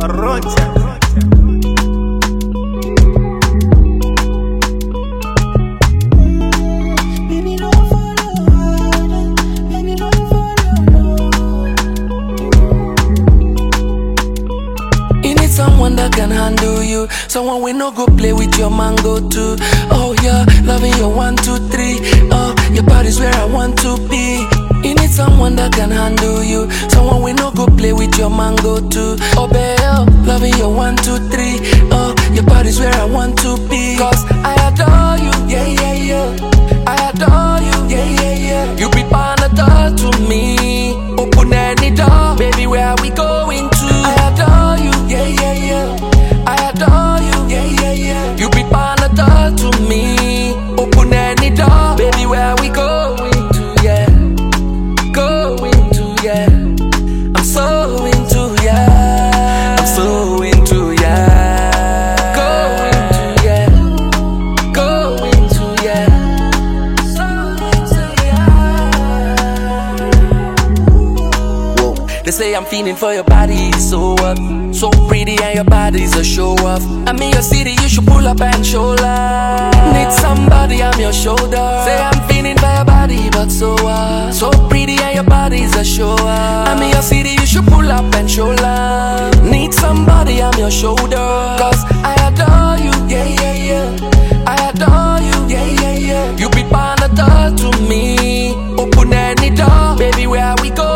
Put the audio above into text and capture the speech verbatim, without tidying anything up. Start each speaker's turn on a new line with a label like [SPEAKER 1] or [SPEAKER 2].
[SPEAKER 1] Rocha.
[SPEAKER 2] Someone that can handle you, someone we no go play with your mango too. Oh yeah, loving your one, two, three. Oh, your body's where I want to be. You need someone that can handle you, someone we no go play with your mango too. Oh babe, loving your one, two, three. Oh, your body's where I want to be. Cause I adore you, yeah yeah yeah. I adore you, yeah yeah yeah. You be Panadol to me. Open any door, baby, where are we going to? I adore you, yeah yeah yeah. I adore you, yeah yeah yeah. You be Panadol to me. Open any door, baby, where are we going to? Yeah, going to, yeah. I'm so into, yeah. I'm so into, yeah. Going to, yeah. Going to, yeah. So into, yeah. Whoa. They say I'm feeling for your body, so what? So pretty and your body's a show off. I'm in your city, you should pull up and show love. Need somebody, I'm your shoulder. Say I'm feeling for your body, but so what? So pretty and your body's a show off. I'm in your city, you should pull up and show love. Need somebody, I'm your shoulder. Cause I adore you, yeah yeah yeah. I adore you, yeah yeah yeah. You be Panadol to me. Open any door, baby, where are we going?